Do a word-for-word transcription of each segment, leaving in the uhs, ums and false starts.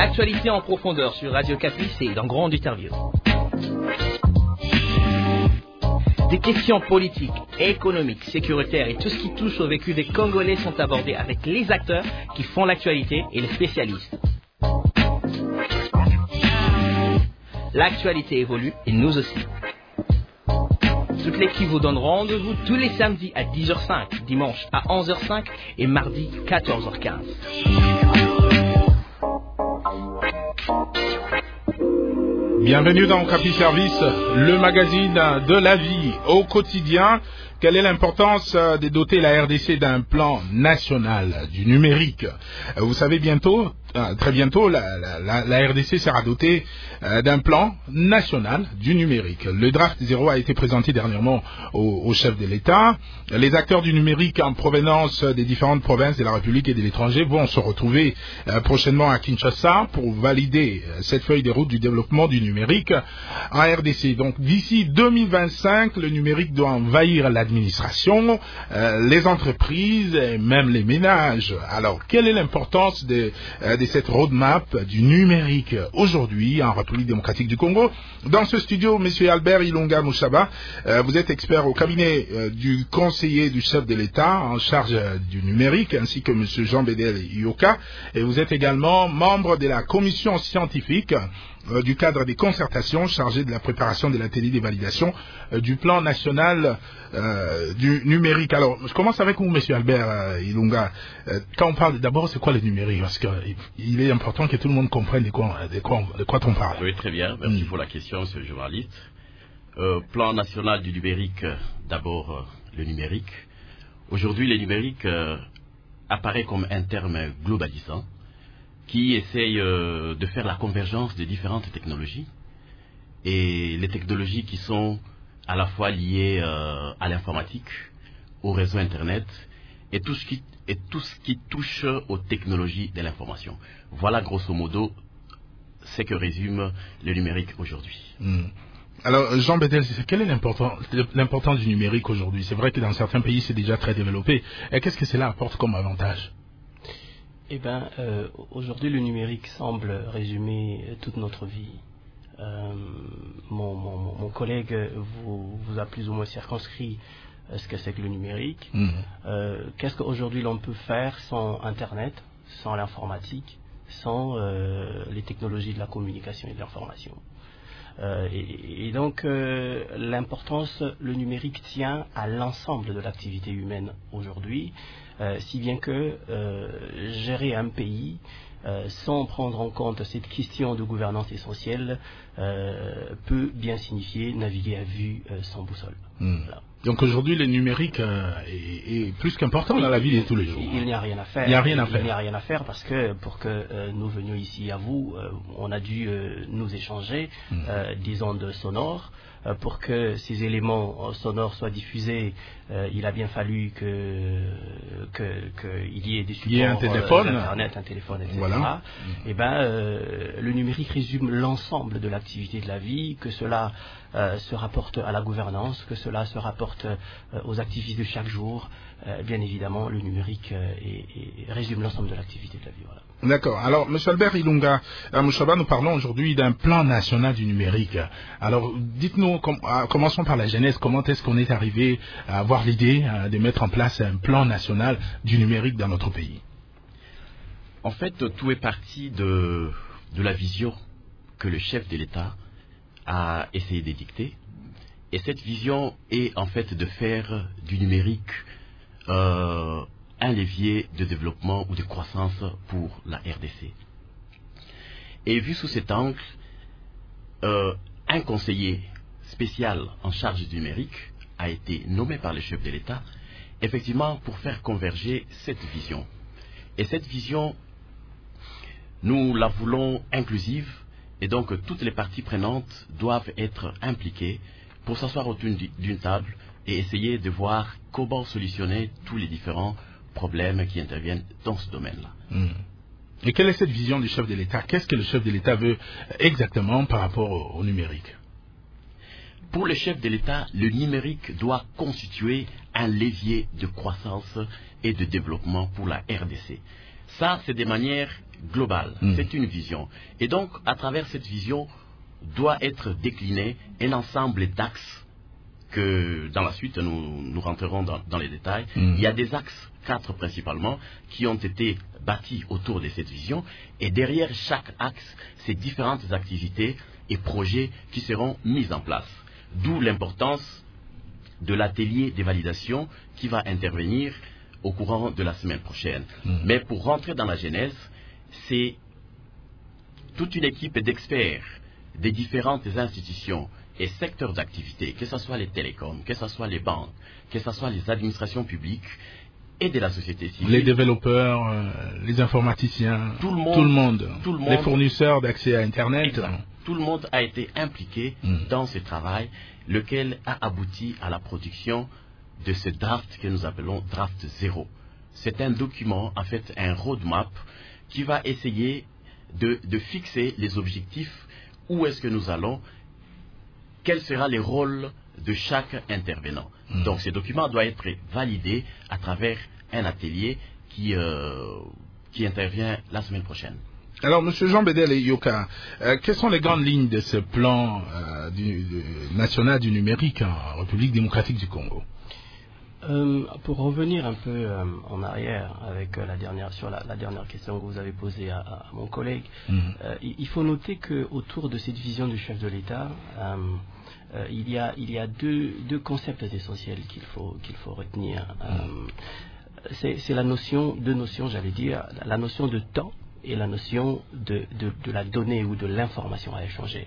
L'actualité en profondeur sur Radio Catholique, c'est dans Grand Interview. Des questions politiques, économiques, sécuritaires et tout ce qui touche au vécu des Congolais sont abordés avec les acteurs qui font l'actualité et les spécialistes. L'actualité évolue et nous aussi. Toute l'équipe vous donne rendez-vous tous les samedis à dix heures cinq, dimanche à onze heures cinq et mardi quatorze heures quinze. Bienvenue dans Capi Service, le magazine de la vie au quotidien. Quelle est l'importance de doter la R D C d'un plan national du numérique? Vous savez, bientôt, très bientôt, la, la, la R D C sera dotée d'un plan national du numérique. Le draft zéro a été présenté dernièrement au, au chef de l'État. Les acteurs du numérique en provenance des différentes provinces de la République et de l'étranger vont se retrouver prochainement à Kinshasa pour valider cette feuille de route du développement du numérique en R D C. Donc d'ici deux mille vingt-cinq, le numérique doit envahir l'administration, euh, les entreprises et même les ménages. Alors, quelle est l'importance de, euh, de cette roadmap du numérique aujourd'hui en République démocratique du Congo? Dans ce studio, M. Albert Ilunga Mouchaba, euh, vous êtes expert au cabinet euh, du conseiller du chef de l'État en charge euh, du numérique, ainsi que M. Jean Bédel Yoka, et vous êtes également membre de la commission scientifique euh, du cadre des concertations chargée de la préparation de l'atelier des validations euh, du plan national euh, du numérique. Alors, je commence avec vous, M. Albert euh, Ilunga. Euh, quand on parle d'abord, c'est quoi le numérique? Parce qu'il est important que tout le monde comprenne de quoi, de quoi, de quoi on parle. Oui, très bien. Merci mmh. pour la question, M. le journaliste. Euh, plan national du numérique, d'abord euh, le numérique. Aujourd'hui, le numérique euh, apparaît comme un terme globalisant qui essaye euh, de faire la convergence de différentes technologies. Et les technologies qui sont à la fois liées euh, à l'informatique, au réseau Internet et tout ce qui, et tout ce qui touche aux technologies de l'information. Voilà grosso modo ce que résume le numérique aujourd'hui. Mmh. Alors, Jean Bédel, quelle est l'importance, l'importance du numérique aujourd'hui? C'est vrai que dans certains pays, c'est déjà très développé. Et qu'est-ce que cela apporte comme avantage? Eh bien, euh, aujourd'hui, le numérique semble résumer toute notre vie. Euh, mon, mon, mon collègue vous, vous a plus ou moins circonscrit ce que c'est que le numérique. Mmh. Euh, qu'est-ce qu'aujourd'hui l'on peut faire sans Internet, sans l'informatique, sans euh, les technologies de la communication et de l'information? Euh, et, et donc, euh, l'importance, le numérique tient à l'ensemble de l'activité humaine aujourd'hui, euh, si bien que euh, gérer un pays euh, sans prendre en compte cette question de gouvernance essentielle euh, peut bien signifier naviguer à vue euh, sans boussole. Mmh. Voilà. Donc aujourd'hui, le numérique euh, est, est plus qu'important dans la vie de tous les jours. Il, il n'y a rien à faire. Il n'y a rien à faire. Il n'y a rien à faire parce que pour que euh, nous venions ici à vous, euh, on a dû euh, nous échanger mmh. euh, des ondes sonores. Euh, pour que ces éléments sonores soient diffusés, euh, il a bien fallu que qu'il y ait des supports, il y ait un téléphone, euh, Internet, un téléphone, et cetera. Voilà. Mmh. Et ben, euh, le numérique résume l'ensemble de l'activité de la vie, que cela euh, se rapporte à la gouvernance, que cela se rapporte euh, aux activités de chaque jour. Euh, bien évidemment, le numérique euh, et, et résume l'ensemble de l'activité de la vie. Voilà. D'accord. Alors, M. Albert Ilunga Mouchaba, nous parlons aujourd'hui d'un plan national du numérique. Alors, dites-nous, com- commençons par la genèse. Comment est-ce qu'on est arrivé à avoir l'idée euh, de mettre en place un plan national du numérique dans notre pays? En fait, tout est parti de, de la vision que le chef de l'État a essayé d'édicter. Et cette vision est en fait de faire du numérique euh, un levier de développement ou de croissance pour la R D C. Et vu sous cet angle, euh, un conseiller spécial en charge du numérique a été nommé par le chef de l'État, effectivement pour faire converger cette vision. Et cette vision, nous la voulons inclusive, et donc toutes les parties prenantes doivent être impliquées pour s'asseoir autour d'une table et essayer de voir comment solutionner tous les différents problèmes qui interviennent dans ce domaine-là. Mmh. Et quelle est cette vision du chef de l'État? Qu'est-ce que le chef de l'État veut exactement par rapport au, au numérique? Pour le chef de l'État, le numérique doit constituer un levier de croissance et de développement pour la R D C. Ça, c'est des manières globales, mmh. c'est une vision. Et donc, à travers cette vision, doit être décliné un ensemble d'axes que, dans la suite, nous, nous rentrerons dans, dans les détails. Mmh. Il y a des axes, quatre principalement, qui ont été bâtis autour de cette vision. Et derrière chaque axe, ces différentes activités et projets qui seront mis en place. D'où l'importance de l'atelier des validations qui va intervenir au courant de la semaine prochaine. Mmh. Mais pour rentrer dans la genèse, c'est toute une équipe d'experts des différentes institutions et secteurs d'activité, que ce soit les télécoms, que ce soit les banques, que ce soit les administrations publiques et de la société civile. Les développeurs, euh, les informaticiens, tout le monde, tout le monde, tout le monde les fournisseurs d'accès à Internet. Exact. Tout le monde a été impliqué mmh. dans ce travail, lequel a abouti à la production de ce draft que nous appelons draft zéro. C'est un document, en fait, un roadmap qui va essayer de, de fixer les objectifs, où est-ce que nous allons, quels seront les rôles de chaque intervenant. Mmh. Donc, ce document doit être validé à travers un atelier qui, euh, qui intervient la semaine prochaine. Alors, M. Jean Bedel et Yoka, euh, quelles sont les grandes lignes de ce plan euh, du, du, national du numérique en République démocratique du Congo? Euh, pour revenir un peu euh, en arrière avec euh, la dernière sur la, la dernière question que vous avez posée à, à mon collègue, mmh. euh, il, il faut noter que autour de cette vision du chef de l'État, euh, euh, il y a il y a deux deux concepts essentiels qu'il faut qu'il faut retenir. Mmh. Euh, c'est, c'est la notion deux notions, j'allais dire, la notion de temps et la notion de de, de la donnée ou de l'information à échanger.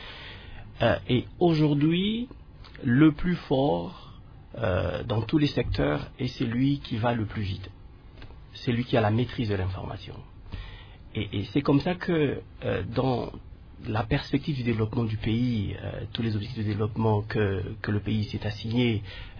Euh, et aujourd'hui, le plus fort Euh, dans tous les secteurs est celui qui va le plus vite, celui qui a la maîtrise de l'information. Et, et c'est comme ça que euh, dans la perspective du développement du pays, euh, tous les objectifs de développement que, que le pays s'est assigné,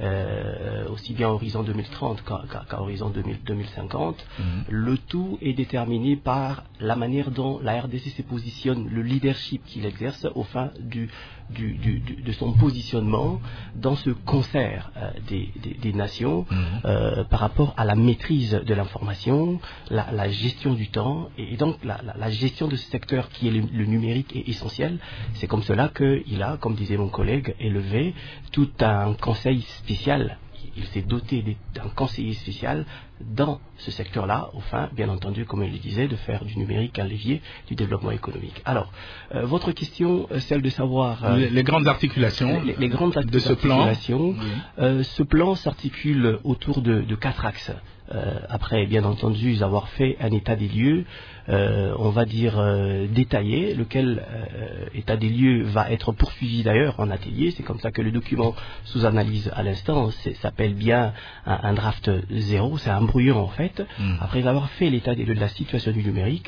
euh, aussi bien à horizon deux mille trente qu'à, qu'à, qu'à horizon deux mille, deux mille cinquante, mmh. le tout est déterminé par la manière dont la R D C se positionne, le leadership qu'il exerce au fin du, du, du, du, de son positionnement dans ce concert euh, des, des, des nations mmh. euh, par rapport à la maîtrise de l'information, la, la gestion du temps et, et donc la, la, la gestion de ce secteur qui est le, le numérique est essentiel. C'est comme cela qu'il a, comme disait mon collègue, élevé tout un conseil spécial. Il s'est doté d'un conseiller spécial dans ce secteur-là, au fin, bien entendu, comme il le disait, de faire du numérique un levier du développement économique. Alors, euh, votre question, euh, celle de savoir... Euh, les, les grandes articulations les, les grandes de ce plan. Oui. Euh, ce plan s'articule autour de, de quatre axes. Euh, après, bien entendu, avoir fait un état des lieux, euh, on va dire euh, détaillé, lequel euh, état des lieux va être poursuivi d'ailleurs en atelier. C'est comme ça que le document sous analyse à l'instant s'appelle bien un, un draft zéro, c'est un brouillon en fait. Mmh. Après avoir fait l'état des lieux de la situation du numérique,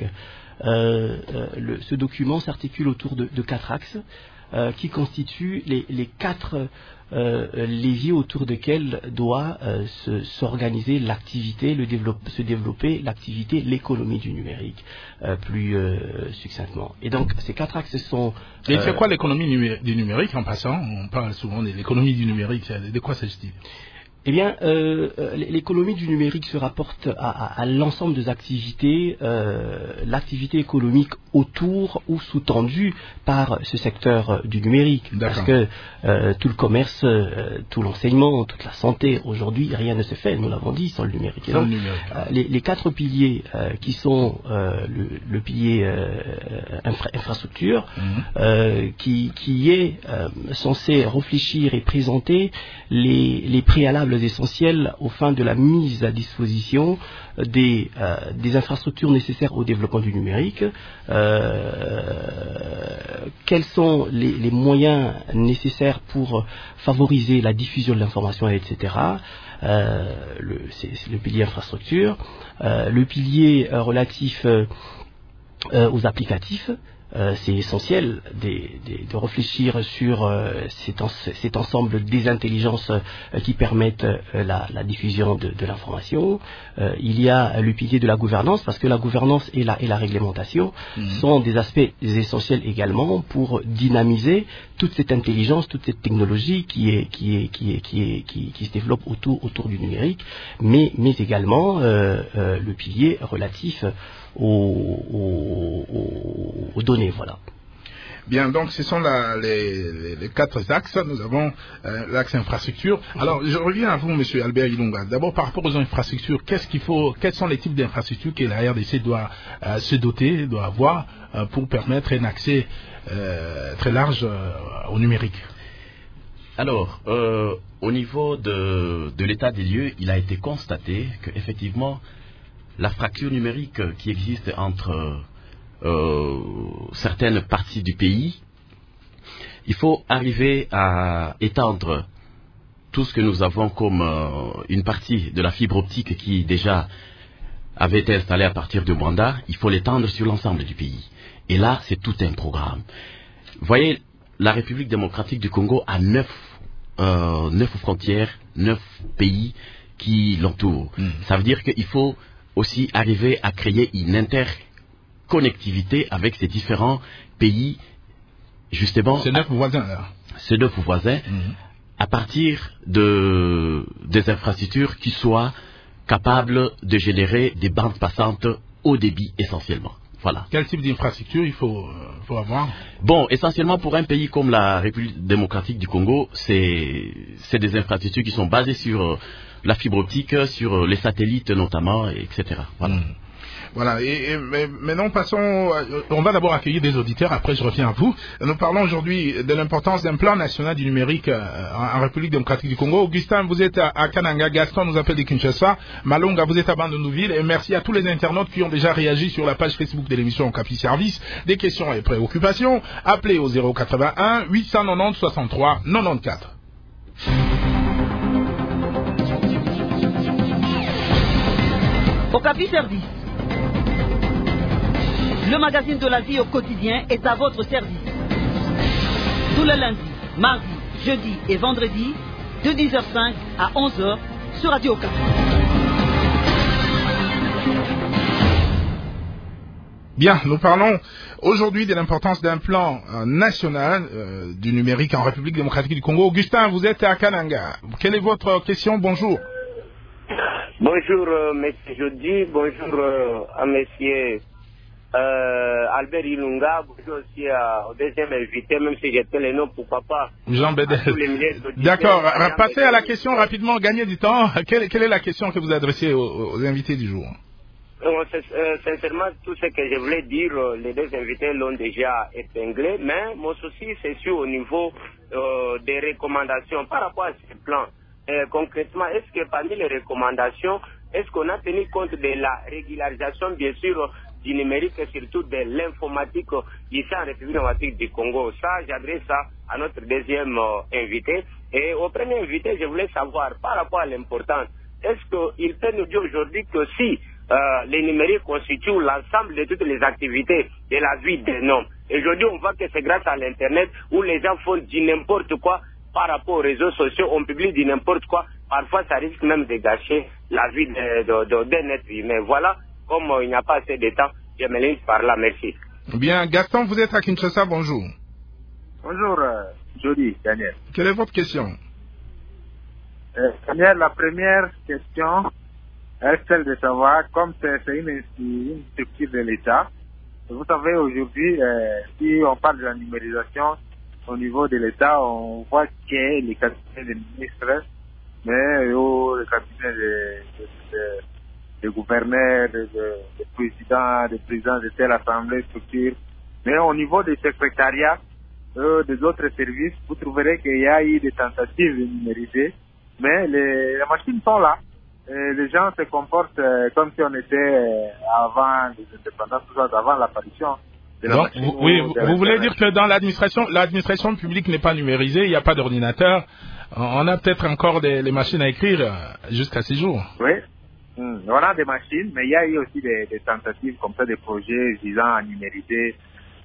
euh, euh, le, ce document s'articule autour de, de quatre axes euh, qui constituent les, les quatre Euh, levier autour desquels doit euh, se, s'organiser l'activité, le développe, se développer l'activité, l'économie du numérique, euh, plus euh, succinctement. Et donc ces quatre axes sont... Euh, Et c'est quoi l'économie numé- du numérique en passant? On parle souvent de l'économie du numérique, de quoi s'agit-il? Eh bien, euh, l'économie du numérique se rapporte à, à, à l'ensemble des activités, euh, l'activité économique autour ou sous-tendue par ce secteur du numérique. D'accord. Parce que euh, tout le commerce, euh, tout l'enseignement, toute la santé, aujourd'hui, rien ne se fait, nous l'avons dit, sans le numérique. Sans le numérique. Euh, les, les quatre piliers euh, qui sont euh, le, le pilier euh, infra- infrastructure, mmh. euh, qui, qui est euh, censé réfléchir et présenter les, les préalables essentiels aux fins de la mise à disposition des, euh, des infrastructures nécessaires au développement du numérique, euh, quels sont les, les moyens nécessaires pour favoriser la diffusion de l'information, et cetera. Euh, le, c'est, c'est le pilier infrastructure, euh, le pilier euh, relatif euh, euh, aux applicatifs, Euh, c'est essentiel de, de, de réfléchir sur euh, cet, en, cet ensemble des intelligences euh, qui permettent euh, la, la diffusion de, de l'information. Euh, il y a le pilier de la gouvernance, parce que la gouvernance et la, et la réglementation mmh. sont des aspects essentiels également pour dynamiser toute cette intelligence, toute cette technologie qui, est, qui, est, qui, est, qui, est, qui, qui se développe autour, autour du numérique, mais, mais également euh, euh, le pilier relatif Aux, aux, aux données, voilà. Bien, donc ce sont la, les, les, les quatre axes. Nous avons euh, l'axe infrastructure. Alors, je reviens à vous, Monsieur Albert Ilunga. D'abord, par rapport aux infrastructures, qu'est-ce qu'il faut, quels sont les types d'infrastructures que la R D C doit euh, se doter, doit avoir euh, pour permettre un accès euh, très large euh, au numérique? Alors, euh, au niveau de, de l'état des lieux, il a été constaté qu'effectivement, la fracture numérique qui existe entre euh, certaines parties du pays, il faut arriver à étendre tout ce que nous avons comme euh, une partie de la fibre optique qui déjà avait été installée à partir de Mwanda, il faut l'étendre sur l'ensemble du pays. Et là, c'est tout un programme. Vous voyez, la République démocratique du Congo a neuf, euh, neuf frontières, neuf pays qui l'entourent. Mmh. Ça veut dire qu'il faut aussi arriver à créer une interconnectivité avec ces différents pays, justement. Ces neuf voisins, là. Ces neuf voisins, mmh. à partir de, des infrastructures qui soient capables de générer des bandes passantes haut débit essentiellement. Voilà. Quel type d'infrastructure il faut, euh, faut avoir? Bon, essentiellement pour un pays comme la République démocratique du Congo, c'est, c'est des infrastructures qui sont basées sur euh, la fibre optique, sur les satellites notamment, et cetera. Voilà. Mmh. Voilà, et, et mais, maintenant passons, on va d'abord accueillir des auditeurs, après je reviens à vous. Nous parlons aujourd'hui de l'importance d'un plan national du numérique euh, en, en République démocratique du Congo. Augustin, vous êtes à, à Kananga, Gaston nous appelle de Kinshasa, Malonga, vous êtes à Bandundu-Ville, et merci à tous les internautes qui ont déjà réagi sur la page Facebook de l'émission Okapi Service. Des questions et préoccupations, appelez au zéro quatre-vingt-un huit cent quatre-vingt-dix soixante-trois quatre-vingt-quatorze. Okapi Service. Le magazine de la vie au quotidien est à votre service. Tous les lundis, mardis, jeudis et vendredis, de dix heures cinq à onze heures sur Radio Okapi. Bien, nous parlons aujourd'hui de l'importance d'un plan euh, national euh, du numérique en République démocratique du Congo. Augustin, vous êtes à Kananga. Quelle est votre question? Bonjour. Bonjour, euh, monsieur Jody. Bonjour euh, à monsieur euh, Albert Ilunga. Bonjour aussi à, au deuxième invité, même si j'étais le nom, pourquoi pas. Jean Bédel. D'accord. Passez à la question rapidement, gagnez du temps. Quelle, quelle est la question que vous adressez aux, aux invités du jour? Euh, sincèrement, tout ce que je voulais dire, les deux invités l'ont déjà épinglé, mais mon souci, c'est sûr au niveau euh, des recommandations par rapport à ce plan. Euh, concrètement, est-ce que parmi les recommandations, est-ce qu'on a tenu compte de la régularisation, bien sûr, du numérique et surtout de l'informatique ici en République démocratique du Congo? Ça, j'adresse ça à notre deuxième euh, invité. Et au premier invité, je voulais savoir, par rapport à l'importance, est-ce qu'il peut nous dire aujourd'hui que si euh, les numériques constituent l'ensemble de toutes les activités de la vie d'un homme, aujourd'hui on voit que c'est grâce à l'Internet où les gens font du n'importe quoi par rapport aux réseaux sociaux, on publie du n'importe quoi, parfois ça risque même de gâcher la vie d'un être humain. Voilà, comme euh, il n'y a pas assez de temps, je me lance par là, merci. Bien, Gaston, vous êtes à Kinshasa, bonjour. Bonjour, euh, Jody, Daniel. Quelle est votre question? euh, Daniel, la première question est celle de savoir, comme c'est une, une structure de l'État, vous savez aujourd'hui, euh, si on parle de la numérisation, au niveau de l'État, on voit que les cabinets des ministres, mais au le cabinet des de, de, de gouverneurs, des de, de présidents, des présidents de telle assemblée, structure. Mais au niveau des secrétariats, euh, des autres services, vous trouverez qu'il y a eu des tentatives de numériser, mais les, les machines sont là. Et les gens se comportent euh, comme si on était euh, avant les indépendances, avant l'apparition. Donc, vous, oui, vous, vous voulez dire que dans l'administration, l'administration publique n'est pas numérisée, il n'y a pas d'ordinateur. On a peut-être encore des les machines à écrire jusqu'à ces jours. Oui, mmh. On a des machines, mais il y a eu aussi des, des tentatives comme ça, des projets visant à numériser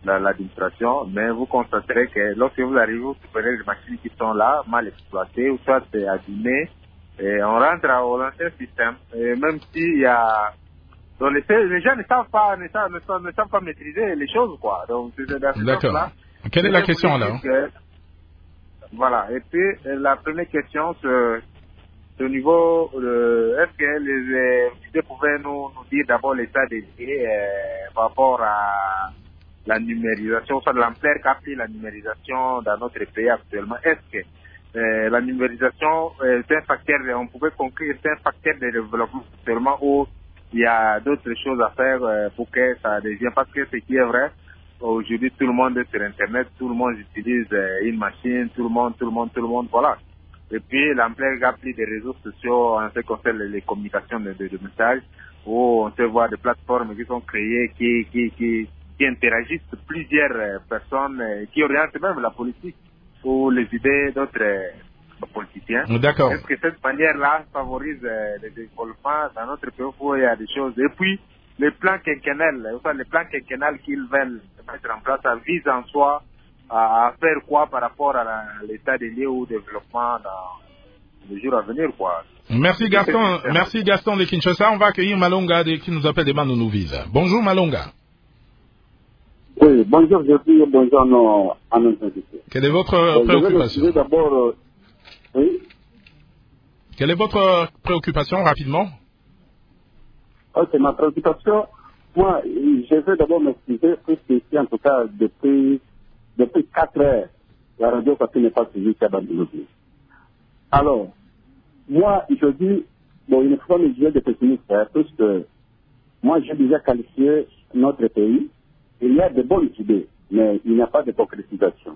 l'administration, mais vous constaterez que lorsque vous arrivez, vous trouverez les machines qui sont là, mal exploitées, ou soit abîmées, et on rentre au l'ancien système. Et même s'il y a... Donc les, les gens ne savent pas, ne savent, ne savent, ne savent pas maîtriser les choses, quoi. Donc c'est d'accord. Quelle est la question alors? Que, voilà. Et puis la première question, c'est au niveau, de, est-ce que les invités pouvaient nous, nous dire d'abord l'état des lieux euh, par rapport à la numérisation, soit de l'ampleur qu'a pris la numérisation dans notre pays actuellement. Est-ce que euh, la numérisation, euh, c'est un facteur, on pouvait conclure, c'est un facteur de développement actuellement où il y a d'autres choses à faire euh, pour que ça devienne, parce que ce qui est vrai, aujourd'hui tout le monde est sur Internet, tout le monde utilise euh, une machine, tout le monde, tout le monde, tout le monde, voilà. Et puis l'ampleur qu'a pris des réseaux sociaux en ce qui concerne les, les communications de, de, de messages, où on peut voir des plateformes qui sont créées, qui, qui, qui, qui interagissent plusieurs euh, personnes, euh, qui orientent même la politique ou les idées d'autres euh, politiciens. D'accord. Est-ce que cette manière-là favorise euh, le développement dans notre pays où il y a des choses? Et puis, les plans quinquennels, enfin, les plans quinquennels qu'ils veulent mettre en place, ça vise en soi à faire quoi par rapport à l'état des lieux ou développement dans les jours à venir, quoi. Merci Gaston, merci Gaston de Kinshasa. On va accueillir Malonga de, qui nous appelle des Manounouville. Bonjour Malonga. Oui, bonjour, je dis bonjour à nos, à nos invités. Quelle est votre euh, préoccupation? D'abord, euh, oui. Quelle est votre préoccupation rapidement? Ok, ma préoccupation, moi, je veux d'abord m'excuser, puisque ici, en tout cas, depuis Depuis quatre heures, la radio parce n'est pas suivie à Bandouloudi. Alors, moi, je dis, bon, il ne faut pas me dire de pessimiste, hein, puisque moi, j'ai déjà qualifié notre pays. Il y a de bonnes idées, mais il n'y a pas de concrétisation.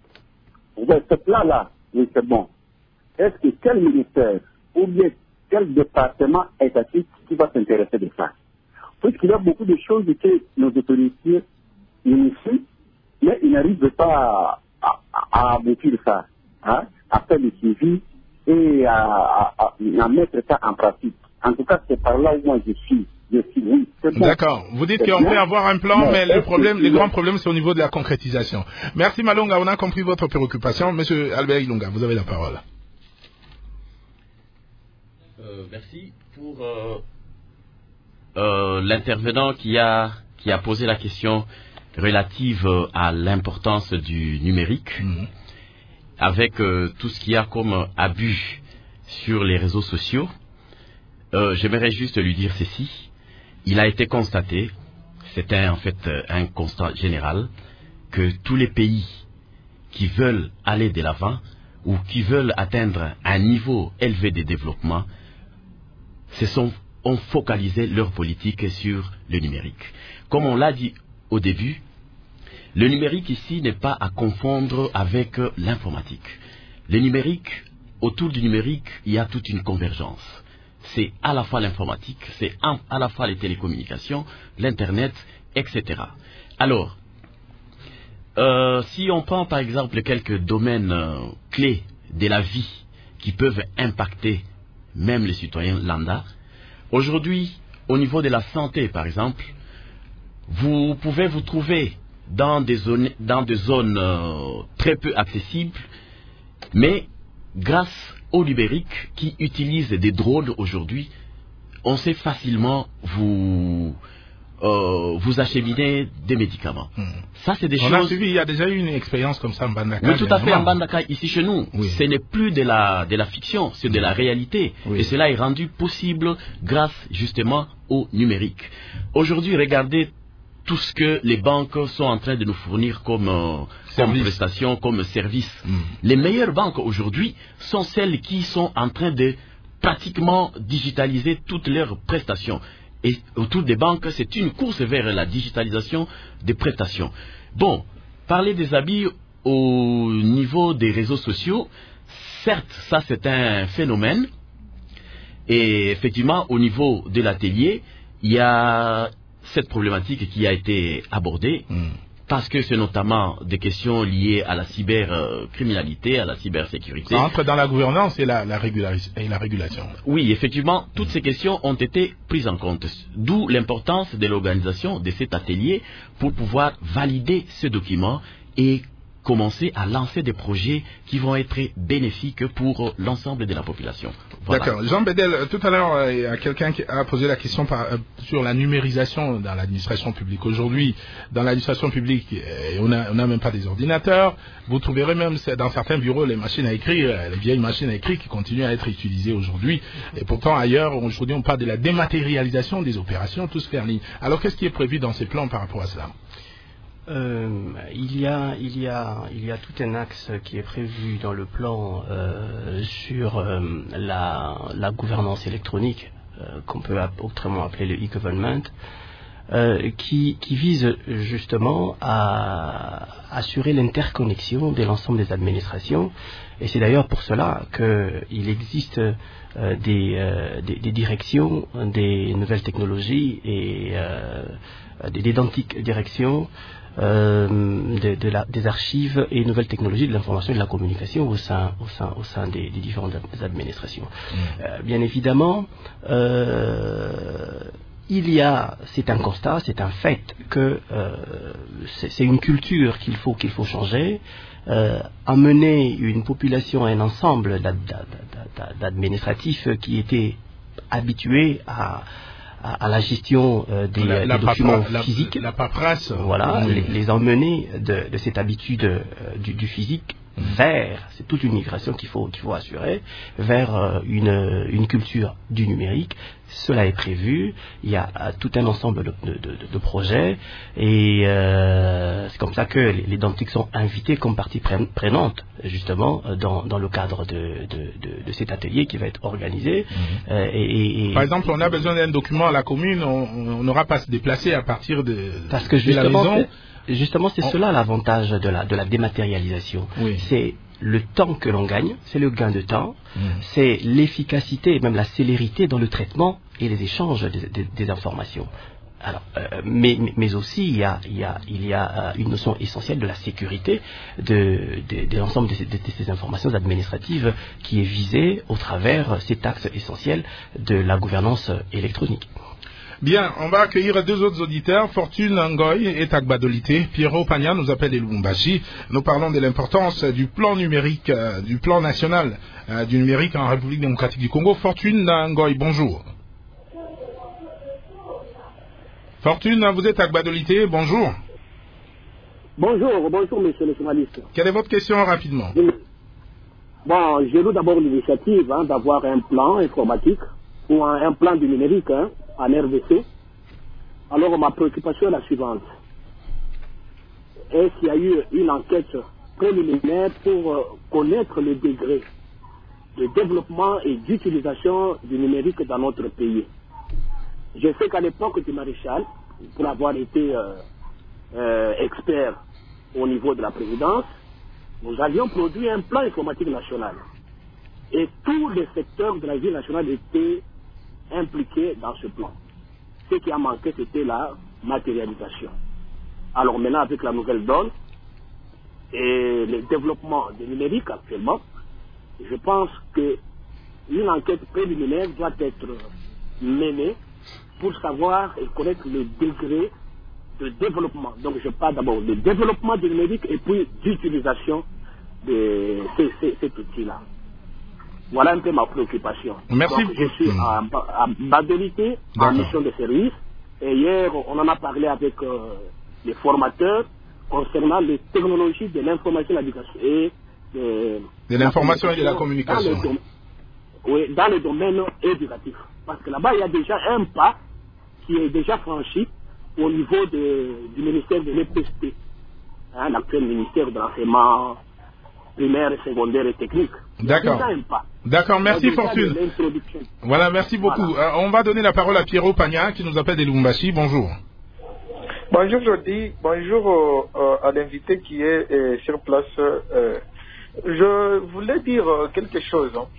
Ce plan-là, oui, c'est bon. Est-ce que quel ministère ou bien quel département étatique qui va s'intéresser de ça? Puisqu'il y a beaucoup de choses que nos autorités initient, mais ils n'arrivent pas à, à, à aboutir ça, hein, à faire le suivi et à, à, à, à mettre ça en pratique. En tout cas, c'est par là où moi je suis. Je suis oui, bon. D'accord. Vous dites qu'on peut avoir un plan, mais, mais le problème, le grand problème, c'est au niveau de la concrétisation. Merci Malonga, on a compris votre préoccupation. Monsieur Albert Ilunga, vous avez la parole. Euh, merci pour euh, euh, l'intervenant qui a, qui a posé la question relative à l'importance du numérique, mmh. avec euh, tout ce qu'il y a comme abus sur les réseaux sociaux. Euh, j'aimerais juste lui dire ceci. Il a été constaté, c'était en fait un constat général, que tous les pays qui veulent aller de l'avant ou qui veulent atteindre un niveau élevé de développement se sont, ont focalisé leur politique sur le numérique. Comme on l'a dit au début, le numérique ici n'est pas à confondre avec l'informatique. Le numérique, autour du numérique, il y a toute une convergence. C'est à la fois l'informatique, c'est à la fois les télécommunications, l'Internet, et cetera. Alors, euh, si on prend par exemple quelques domaines euh, clés de la vie qui peuvent impacter même les citoyens lambda, aujourd'hui, au niveau de la santé par exemple, vous pouvez vous trouver dans des zones, dans des zones euh, très peu accessibles, mais grâce au numérique qui utilise des drones aujourd'hui, on sait facilement vous, euh, vous acheminer des médicaments. Hmm. Ça, c'est des on choses... a suivi, il y a déjà eu une expérience comme ça en Bandaka. Oui, tout à fait, en Bandaka, ici chez nous. Oui. Ce n'est plus de la, de la fiction, c'est de la réalité. Oui. Et cela est rendu possible grâce justement au numérique. Aujourd'hui, regardez tout ce que les banques sont en train de nous fournir comme, euh, comme prestations, comme services. Mm. Les meilleures banques aujourd'hui sont celles qui sont en train de pratiquement digitaliser toutes leurs prestations. Et autour des banques, c'est une course vers la digitalisation des prestations. Bon, parler des habits au niveau des réseaux sociaux, certes, ça c'est un phénomène. Et effectivement, au niveau de l'atelier, il y a cette problématique qui a été abordée, mmh. parce que c'est notamment des questions liées à la cybercriminalité, à la cybersécurité. Ça entre dans la gouvernance et la, la, et la régulation. Oui, effectivement, toutes ces questions ont été prises en compte. D'où l'importance de l'organisation de cet atelier pour pouvoir valider ce document et commencer à lancer des projets qui vont être bénéfiques pour l'ensemble de la population. Voilà. D'accord. Jean Bedel, tout à l'heure, il y a quelqu'un qui a posé la question par, euh, sur la numérisation dans l'administration publique. Aujourd'hui, dans l'administration publique, euh, on n'a on a même pas des ordinateurs. Vous trouverez même dans certains bureaux les machines à écrire, euh, les vieilles machines à écrire qui continuent à être utilisées aujourd'hui. Et pourtant, ailleurs, aujourd'hui, on parle de la dématérialisation des opérations, tout se fait en ligne. Alors, qu'est-ce qui est prévu dans ces plans par rapport à cela ? Euh, il y a, il y a, il y a tout un axe qui est prévu dans le plan euh, sur euh, la, la gouvernance électronique, euh, qu'on peut autrement appeler le e-government, euh, qui, qui vise justement à assurer l'interconnexion de l'ensemble des administrations. Et c'est d'ailleurs pour cela qu'il existe euh, des, euh, des, des directions, des nouvelles technologies et euh, des identiques directions Euh, de, de la, des archives et nouvelles technologies de l'information et de la communication au sein, au sein, au sein des, des différentes administrations. Mmh. Euh, bien évidemment, euh, il y a, c'est un constat, c'est un fait que euh, c'est, c'est une culture qu'il faut, qu'il faut changer. Euh, amener une population, un ensemble d'ad, d'ad, d'ad, d'administratifs qui étaient habitués à à la gestion euh, des, la, la des documents papera, physiques, la, la paperasse, voilà, oui. les, les emmener de, de cette habitude euh, du, du physique mmh. vers, c'est toute une migration qu'il faut, qu'il faut assurer, vers euh, une, une culture du numérique. Cela est prévu, il y a euh, tout un ensemble de, de, de, de projets et euh, c'est comme ça que les, les Dantiques sont invités comme partie prenante justement dans, dans le cadre de, de, de, de cet atelier qui va être organisé. Mmh. Euh, et, et, Par exemple, on a besoin d'un document à la commune, on n'aura pas à se déplacer à partir de, parce que de la maison. Justement, c'est on... cela l'avantage de la, de la dématérialisation. Oui. C'est le temps que l'on gagne, c'est le gain de temps, mmh. c'est l'efficacité et même la célérité dans le traitement et les échanges des, des, des informations. Alors, euh, mais, mais aussi, il y a, il y a, il y a une notion essentielle de la sécurité de, de, de l'ensemble de ces, de, de ces informations administratives qui est visée au travers cet axe essentiel de la gouvernance électronique. Bien, on va accueillir deux autres auditeurs, Fortune Ngoy et Tagbadolité. Pierrot Pagna nous appelle de Lubumbashi. Nous parlons de l'importance du plan numérique, euh, du plan national euh, du numérique en République démocratique du Congo. Fortune Ngoy, bonjour. Fortune, vous êtes Tagbadolité, bonjour. Bonjour, bonjour monsieur le journaliste. Quelle est votre question rapidement? Bon, je loue d'abord l'initiative hein, d'avoir un plan informatique ou un, un plan du numérique hein, en R D C. Alors ma préoccupation est la suivante. Est-ce qu'il y a eu une enquête préliminaire pour euh, connaître le degré de développement et d'utilisation du numérique dans notre pays? Je sais qu'à l'époque du maréchal, pour avoir été euh, euh, expert au niveau de la présidence, nous avions produit un plan informatique national. Et tous les secteurs de la vie nationale étaient impliqués dans ce plan. Ce qui a manqué, c'était la matérialisation. Alors maintenant, avec la nouvelle donne et le développement du numérique actuellement, je pense qu'une enquête préliminaire doit être menée pour savoir et connaître le degré de développement. Donc je parle d'abord de développement du numérique et puis d'utilisation de ces, ces, cet outil-là. Voilà un peu ma préoccupation. Merci. Donc, je suis à, à Badolité, en mission de service. Et hier, on en a parlé avec euh, les formateurs concernant les technologies de l'information et de, de l'information et de la communication. Dans le, oui, dans le domaine éducatif. Parce que là-bas, il y a déjà un pas qui est déjà franchi au niveau de, du ministère de l'E P S T, hein, l'actuel ministère de l'enseignement primaire, secondaire et technique. D'accord. D'accord, merci Fortune. Voilà, merci beaucoup. Voilà. Euh, on va donner la parole à Pierrot Pagna qui nous appelle de Lubumbashi. Bonjour. Bonjour Jody, bonjour euh, à l'invité qui est euh, sur place. Euh, je voulais dire quelque chose. Hein.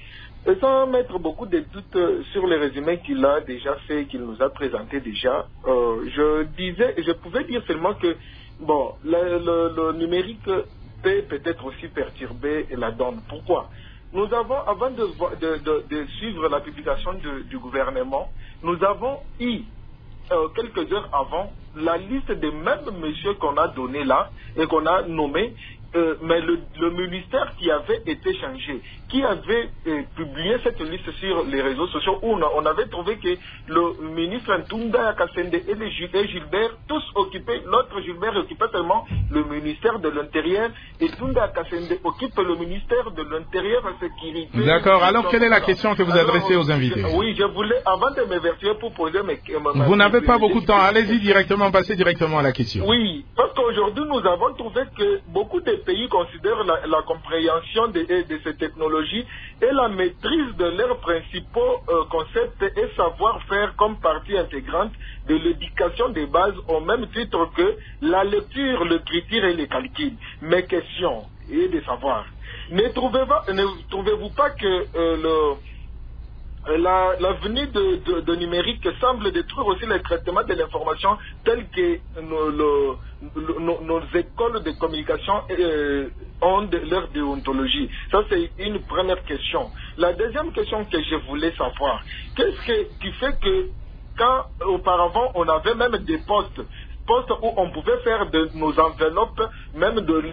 Et sans mettre beaucoup de doutes sur les résumés qu'il a déjà fait, qu'il nous a présenté déjà, euh, je disais, je pouvais dire seulement que, bon, le, le, le numérique peut peut-être aussi perturber la donne. Pourquoi? Nous avons, avant de, de, de, de suivre la publication de, du gouvernement, nous avons eu, euh, quelques heures avant, la liste des mêmes messieurs qu'on a donné là et qu'on a nommés. Euh, mais le, le ministère qui avait été changé, qui avait euh, publié cette liste sur les réseaux sociaux, où on, a, on avait trouvé que le ministre Ntunda Kassende et, les, et Gilbert, tous occupaient, l'autre Gilbert occupait seulement le ministère de l'Intérieur, et Ntunda Kassende occupe le ministère de l'Intérieur et Sécurité. D'accord, alors quelle est la question que vous alors, adressez aux invités? je, Oui, je voulais, avant de me verser pour poser mes... mes vous n'avez pas beaucoup de temps, allez-y directement, passez directement à la question. Oui, parce qu'aujourd'hui, nous avons trouvé que beaucoup de pays considèrent la, la compréhension de, de ces technologies et la maîtrise de leurs principaux euh, concepts et savoir-faire comme partie intégrante de l'éducation des bases au même titre que la lecture, l'écriture et les calculs. Mes questions est de savoir. Ne trouvez-vous, ne trouvez-vous pas que euh, le La, l'avenir de, de, de numérique semble détruire aussi le traitement de l'information tel que nos, le, le, nos, nos écoles de communication euh, ont de leur déontologie. Ça, c'est une première question. La deuxième question que je voulais savoir, qu'est-ce que, qui fait que quand auparavant on avait même des postes, postes où on pouvait faire de nos enveloppes, même de...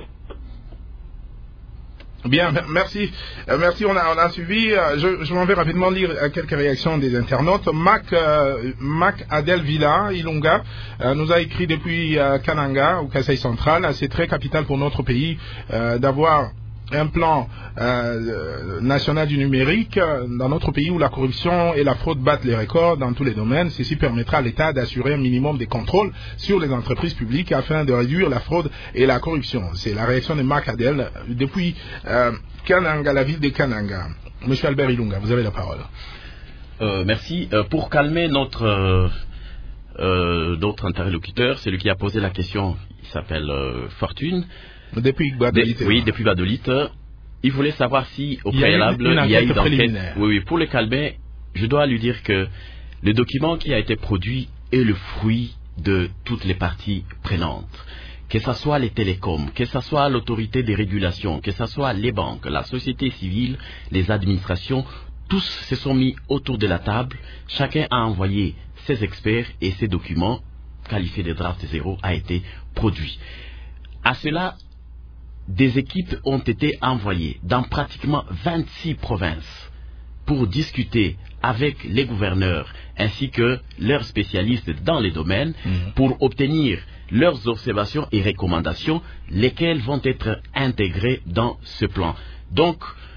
Bien, merci. Euh, merci, on a, on a suivi. Euh, je, je m'en vais rapidement lire euh, quelques réactions des internautes. Mac, euh, Mac Adel Villa, Ilunga, euh, nous a écrit depuis euh, Kananga, au Kasaï central. C'est très capital pour notre pays euh, d'avoir un plan euh, national du numérique euh, dans notre pays où la corruption et la fraude battent les records dans tous les domaines. Ceci permettra à l'État d'assurer un minimum de contrôle sur les entreprises publiques afin de réduire la fraude et la corruption. C'est la réaction de Marc Adel depuis euh, Kananga, la ville de Kananga. Monsieur Albert Ilunga, vous avez la parole. Euh, merci. Euh, pour calmer notre, euh, euh, notre interlocuteur, celui qui a posé la question, il s'appelle euh, Fortune. Depuis Badolite. De, oui, depuis Badolite. Il voulait savoir si, au préalable, il y a, il y a eu une enquête. Oui, oui, pour le calmer, je dois lui dire que le document qui a été produit est le fruit de toutes les parties prenantes. Que ce soit les télécoms, que ce soit l'autorité des régulations, que ce soit les banques, la société civile, les administrations, tous se sont mis autour de la table. Chacun a envoyé ses experts et ses documents, qualifiés de draft zéro, a été produit. À cela, des équipes ont été envoyées dans pratiquement vingt-six provinces pour discuter avec les gouverneurs ainsi que leurs spécialistes dans les domaines mmh. pour obtenir leurs observations et recommandations, lesquelles vont être intégrées dans ce plan. Donc,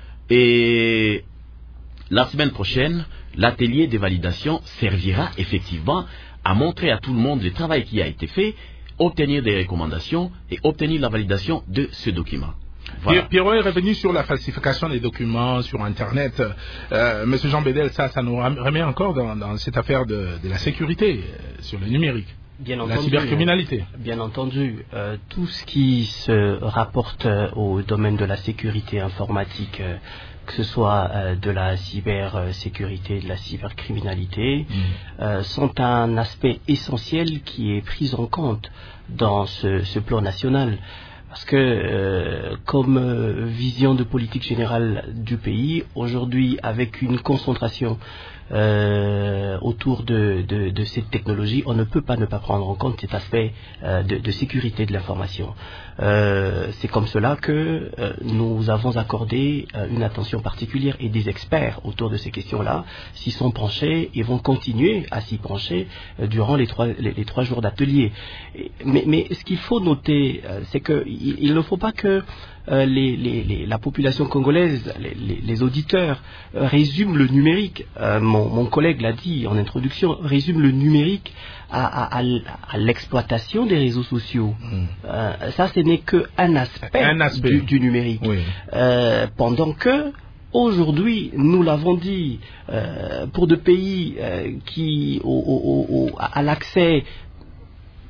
et la semaine prochaine, l'atelier de validation servira effectivement à montrer à tout le monde le travail qui a été fait, obtenir des recommandations et obtenir la validation de ce document. Voilà. Pierrot est revenu sur la falsification des documents sur Internet. Euh, Monsieur Jean Bédel, ça, ça nous remet encore dans, dans cette affaire de, de la sécurité euh, sur le numérique, bien la entendu, cybercriminalité. Bien entendu, euh, tout ce qui se rapporte euh, au domaine de la sécurité informatique, euh, que ce soit euh, de la cybersécurité, de la cybercriminalité, mmh. euh, sont un aspect essentiel qui est pris en compte dans ce, ce plan national. Parce que, euh, comme euh, vision de politique générale du pays, aujourd'hui, avec une concentration euh, autour de, de, de cette technologie, on ne peut pas ne pas prendre en compte cet aspect euh, de, de sécurité de l'information. Euh, c'est comme cela que euh, nous avons accordé euh, une attention particulière et des experts autour de ces questions-là s'y sont penchés et vont continuer à s'y pencher euh, durant les trois, les, les trois jours d'atelier. Mais, mais ce qu'il faut noter, euh, c'est qu'il il ne faut pas que Euh, les, les, les, la population congolaise, les, les, les auditeurs euh, résument le numérique, euh, mon, mon collègue l'a dit en introduction, résume le numérique à, à, à, à l'exploitation des réseaux sociaux. Mmh. Euh, ça, ce n'est qu'un aspect, un aspect. Du, du numérique. Oui. Euh, pendant que aujourd'hui, nous l'avons dit, euh, pour des pays euh, qui, au, au, au, à l'accès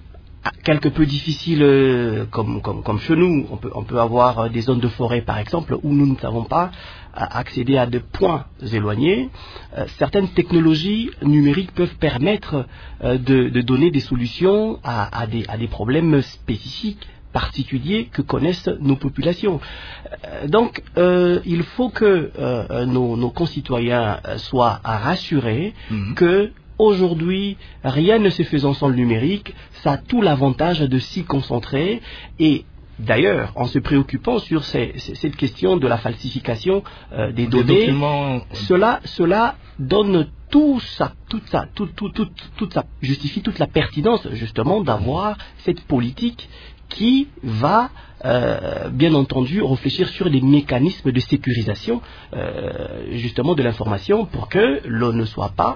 quelque peu difficile, euh, comme, comme, comme chez nous. On peut, on peut avoir euh, des zones de forêt, par exemple, où nous ne savons pas euh, accéder à des points éloignés. Euh, certaines technologies numériques peuvent permettre euh, de, de donner des solutions à, à, des, à des problèmes spécifiques, particuliers que connaissent nos populations. Euh, donc, euh, il faut que euh, nos, nos concitoyens soient rassurés mmh. que aujourd'hui, rien ne se faisant sans le numérique, ça a tout l'avantage de s'y concentrer. Et d'ailleurs, en se préoccupant sur ces, ces, cette question de la falsification euh, des, des données, documents... cela, cela donne tout ça, toute ça, tout, tout, tout, toute ça, justifie toute la pertinence justement d'avoir cette politique qui va, euh, bien entendu, réfléchir sur les mécanismes de sécurisation, euh, justement, de l'information pour que l'on ne soit pas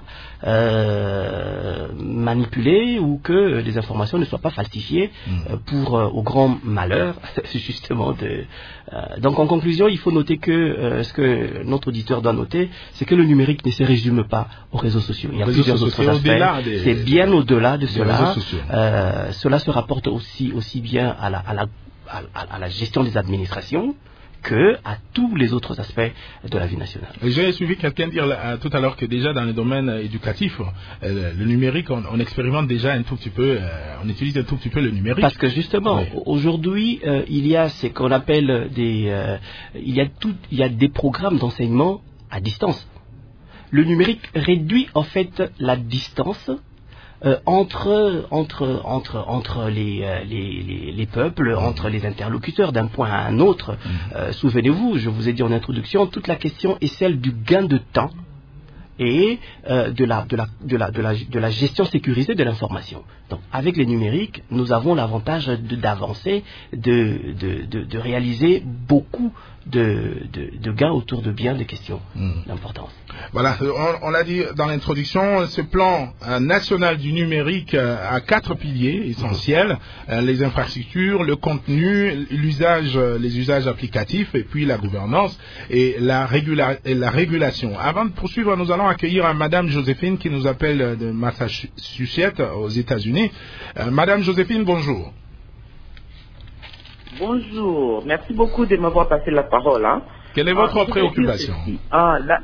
euh, manipulé ou que les informations ne soient pas falsifiées euh, pour, euh, au grand malheur, justement. De, euh, donc, en conclusion, il faut noter que euh, ce que notre auditeur doit noter, c'est que le numérique ne se résume pas aux réseaux sociaux. Il y a réseaux plusieurs sociaux, autres aspects. Des, c'est bien au-delà de cela. Euh, cela se rapporte aussi, aussi bien à la, à la, à, à la gestion des administrations que à tous les autres aspects de la vie nationale. J'ai suivi quelqu'un dire là, tout à l'heure que déjà dans le domaine éducatif, euh, le numérique, on, on expérimente déjà un tout petit peu, euh, on utilise un tout petit peu le numérique. Parce que justement, oui. aujourd'hui, euh, il y a ce qu'on appelle des, euh, il y a tout, il y a des programmes d'enseignement à distance. Le numérique réduit en fait la distance Euh, entre entre entre entre les, euh, les, les les peuples, mmh. entre les interlocuteurs d'un point à un autre. Mmh. Euh, souvenez-vous, je vous ai dit en introduction, toute la question est celle du gain de temps et euh, de la de la de la de la de la gestion sécurisée de l'information. Donc, avec les numériques, nous avons l'avantage de, d'avancer, de, de de de réaliser beaucoup de de, de gains autour de bien des questions mmh. d'importance. Voilà, on, on l'a dit dans l'introduction, ce plan euh, national du numérique euh, a quatre piliers essentiels, euh, les infrastructures, le contenu, l'usage, euh, les usages applicatifs et puis la gouvernance et la, régula- et la régulation. Avant de poursuivre, nous allons accueillir euh, Madame Joséphine qui nous appelle de Massachusetts aux États-Unis. Euh, Madame Joséphine, bonjour. Bonjour, merci beaucoup de m'avoir passé la parole. Hein. Quelle est votre ah, préoccupation? Ah, la...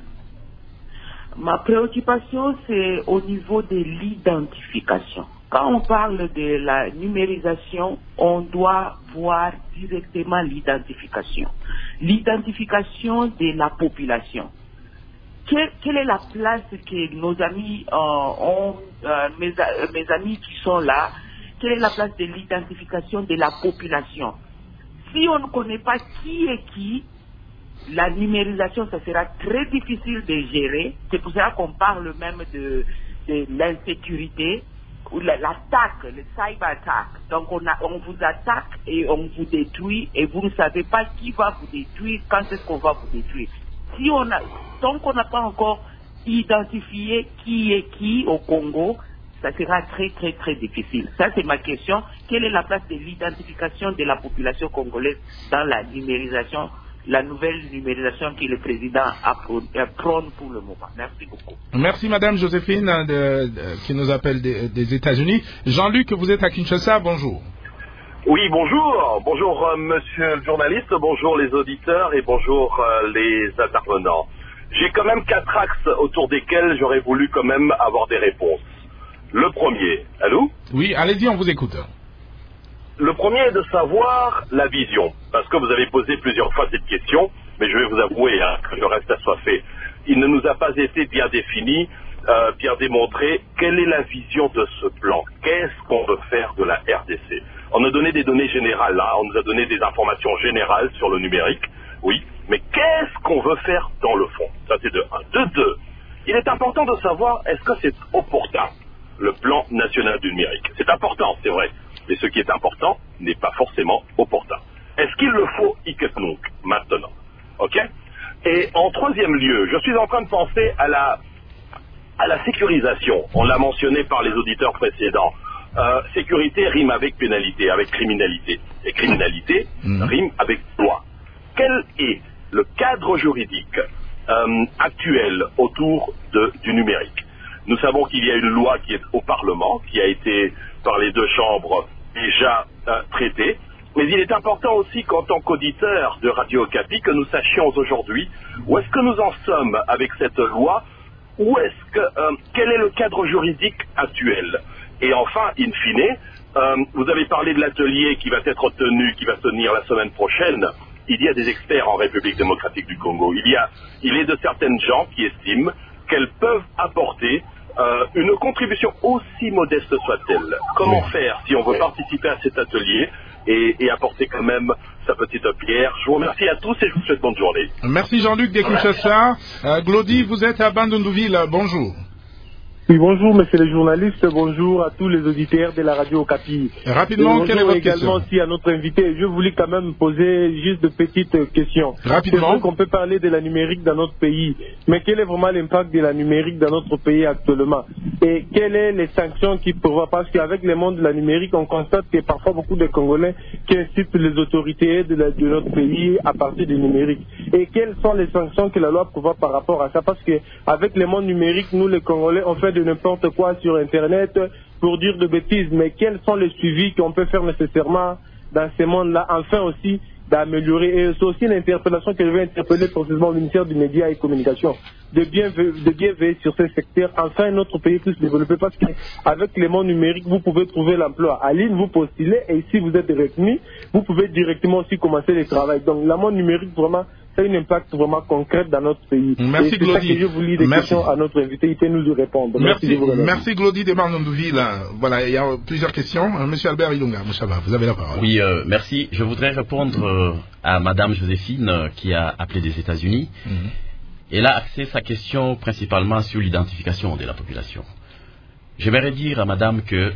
Ma préoccupation, c'est au niveau de l'identification. Quand on parle de la numérisation, on doit voir directement l'identification. L'identification de la population. Quelle, quelle est la place que nos amis euh, ont, euh, mes, euh, mes amis qui sont là, quelle est la place de l'identification de la population? Si on ne connaît pas qui est qui, la numérisation, ça sera très difficile de gérer. C'est pour ça qu'on parle même de, de l'insécurité ou l'attaque, le cyber attack. Donc on, a, on vous attaque et on vous détruit et vous ne savez pas qui va vous détruire, quand est-ce qu'on va vous détruire. Si on a, tant qu'on n'a pas encore identifié qui est qui au Congo, ça sera très très très difficile. Ça c'est ma question. Quelle est la place de l'identification de la population congolaise dans la numérisation, la nouvelle numérisation que le président prône pour le moment? Merci beaucoup. Merci Madame Joséphine de, de, qui nous appelle des, des États-Unis. Jean-Luc, vous êtes à Kinshasa, bonjour. Oui, bonjour. Bonjour euh, monsieur le journaliste, bonjour les auditeurs et bonjour euh, les intervenants. J'ai quand même quatre axes autour desquels j'aurais voulu quand même avoir des réponses. Le premier, allô? Oui, allez-y, on vous écoute. Le premier est de savoir la vision, parce que vous avez posé plusieurs fois cette question, mais je vais vous avouer hein, que je reste assoiffé. Il ne nous a pas été bien défini, euh, bien démontré quelle est la vision de ce plan. Qu'est-ce qu'on veut faire de la R D C? On a donné des données générales, là, on nous a donné des informations générales sur le numérique, oui, mais qu'est-ce qu'on veut faire dans le fond? Ça c'est de un. De deux, il est important de savoir est-ce que c'est opportun, le plan national du numérique. C'est important, c'est vrai. Mais ce qui est important n'est pas forcément opportun. Est-ce qu'il le faut donc maintenant? Ok? Et en troisième lieu, je suis en train de penser à la, à la sécurisation. On l'a mentionné par les auditeurs précédents. Euh, sécurité rime avec pénalité, avec criminalité. Et criminalité mmh. rime avec loi. Quel est le cadre juridique euh, actuel autour de, du numérique? Nous savons qu'il y a une loi qui est au Parlement, qui a été par les deux chambres déjà euh, traitées. Mais il est important aussi qu'en tant qu'auditeur de Radio Okapi, que nous sachions aujourd'hui où est-ce que nous en sommes avec cette loi, où est-ce que, euh, quel est le cadre juridique actuel. Et enfin, in fine, euh, vous avez parlé de l'atelier qui va être tenu, qui va se tenir la semaine prochaine. Il y a des experts en République démocratique du Congo. Il y a, il est de certaines gens qui estiment qu'elles peuvent apporter euh, une contribution aussi modeste soit-elle. Comment oui. faire si on veut participer à cet atelier et, et apporter quand même sa petite pierre. Je vous remercie à tous et je vous souhaite bonne journée. Merci Jean-Luc Descouchassa. Euh, Glody, vous êtes à Bandundouville. Bonjour. Oui, bonjour, monsieur le journaliste, bonjour à tous les auditeurs de la radio Okapi. Rapidement, quelle est votre question ? Également aussi à notre invité, je voulais quand même poser juste de petites questions. Rapidement. C'est vrai qu'on peut parler de la numérique dans notre pays, mais quel est vraiment l'impact de la numérique dans notre pays actuellement ? Et quelles sont les sanctions qui prévoient ? Parce qu'avec le monde de la numérique, on constate que parfois beaucoup de Congolais qui incitent les autorités de, la, de notre pays à partir du numérique. Et quelles sont les sanctions que la loi prévoit par rapport à ça ? Parce qu'avec le monde numérique, nous les Congolais, on fait de n'importe quoi sur Internet pour dire de bêtises, mais quels sont les suivis qu'on peut faire nécessairement dans ce monde-là, enfin aussi d'améliorer. Et c'est aussi une interpellation que je vais interpeller précisément au ministère du Média et Communication, de bien, de bien veiller sur ce secteur, enfin notre pays puisse se développer, parce qu'avec les mondes numériques, vous pouvez trouver l'emploi. À ligne, vous postulez, et si vous êtes retenu, vous pouvez directement aussi commencer le travail. Donc, le monde numérique, vraiment, c'est un impact vraiment concret dans notre pays. Merci, Glody. C'est ça que je voulais des Merci. questions à notre invité, il peut nous y répondre. Merci, Merci, Merci Glody de Bandundouville. Voilà, il y a plusieurs questions. Monsieur Albert Ilunga, Mouchava, vous avez la parole. Oui, euh, merci. Je voudrais répondre euh, à Madame Joséphine euh, qui a appelé des États-Unis. Mm-hmm. Elle a axé sa question principalement sur l'identification de la population. J'aimerais dire à Madame que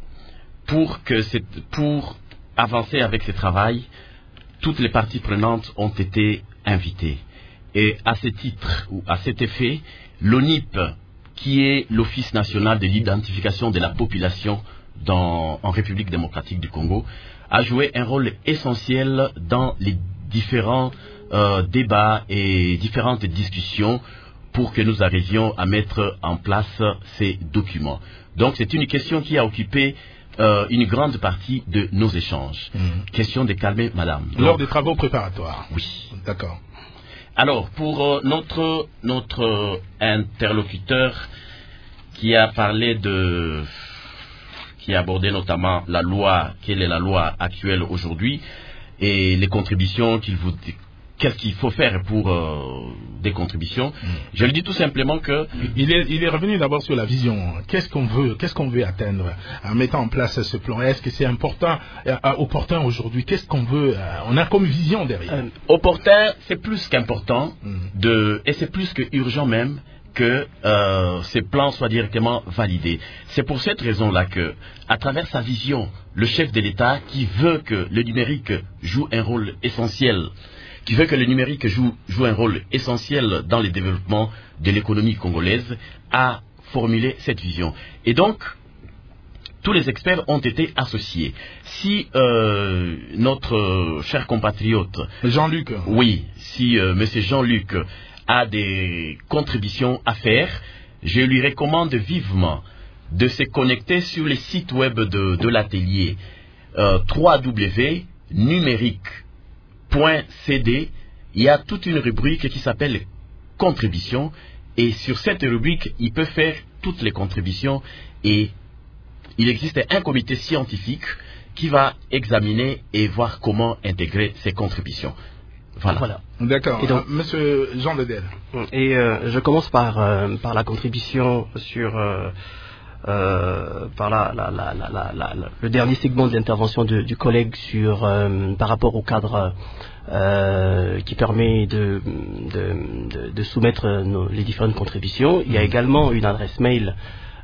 pour, que cette, pour avancer avec ce travail, toutes les parties prenantes ont été invitées. Et à ce titre, ou à cet effet, l'O N I P, qui est l'Office national de l'identification de la population dans, en République démocratique du Congo, a joué un rôle essentiel dans les différents euh, débats et différentes discussions pour que nous arrivions à mettre en place ces documents. Donc c'est une question qui a occupé Euh, une grande partie de nos échanges. Mmh. Question de calmer madame. Donc, lors des travaux préparatoires. Oui. D'accord. Alors, pour euh, notre, notre interlocuteur qui a parlé de... qui a abordé notamment la loi, quelle est la loi actuelle aujourd'hui, et les contributions qu'il vous... Qu'est-ce qu'il faut faire pour euh, des contributions? mmh. Je le dis tout simplement que... Il est, il est revenu d'abord sur la vision. Qu'est-ce qu'on veut, qu'est-ce qu'on veut atteindre en mettant en place ce plan? Est-ce que c'est important, euh, opportun aujourd'hui? Qu'est-ce qu'on veut euh, On a comme vision derrière. Euh, opportun, c'est plus qu'important, mmh. de, et c'est plus que urgent même que euh, ces plans soient directement validés. C'est pour cette raison-là que, à travers sa vision, le chef de l'État, qui veut que le numérique joue un rôle essentiel, qui veut que le numérique joue, joue un rôle essentiel dans le développement de l'économie congolaise, a formulé cette vision. Et donc, tous les experts ont été associés. Si euh, notre cher compatriote... Jean-Luc. Oui, si euh, M. Jean-Luc a des contributions à faire, je lui recommande vivement de se connecter sur le site web de, de l'atelier euh, w w w point numérique point c d. Il y a toute une rubrique qui s'appelle contributions, et sur cette rubrique, il peut faire toutes les contributions, et il existe un comité scientifique qui va examiner et voir comment intégrer ces contributions. Voilà. voilà. D'accord. Et donc, Monsieur Jean Ledel. Et euh, je commence par, euh, par la contribution sur... Euh, Euh, par la, la, la, la, la, la, le dernier segment d'intervention du, du collègue sur, euh, par rapport au cadre euh, qui permet de, de, de, de soumettre nos, les différentes contributions. Il y a également une adresse mail,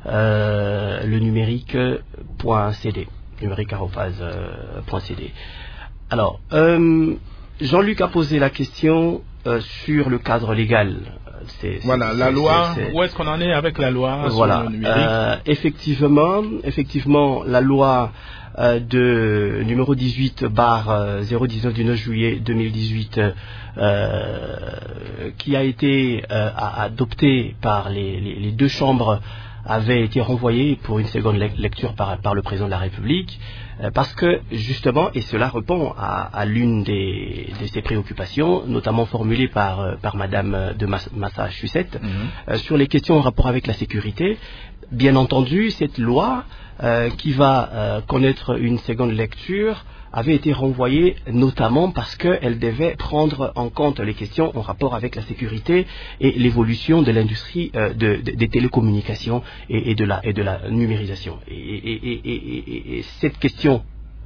euh, le numérique.cd, numérique arobase point c d. Alors, euh, Jean-Luc a posé la question euh, sur le cadre légal. C'est, voilà, c'est, la c'est, loi, c'est, c'est... où est-ce qu'on en est avec la loi voilà. sur le numérique? euh, effectivement, effectivement, la loi euh, de numéro dix-huit barre zéro dix-neuf du neuf juillet deux mille dix-huit euh, qui a été euh, adoptée par les, les, les deux chambres avait été renvoyé pour une seconde lecture par, par le président de la République, euh, parce que justement, et cela répond à, à l'une des, de ses préoccupations, notamment formulée par, par Madame de Massachusetts, mm-hmm. euh, sur les questions en rapport avec la sécurité. Bien entendu, cette loi euh, qui va euh, connaître une seconde lecture avait été renvoyée notamment parce qu'elle devait prendre en compte les questions en rapport avec la sécurité et l'évolution de l'industrie euh, de, de, des télécommunications et, et, de la, et de la numérisation. Et, et, et, et, et cette question,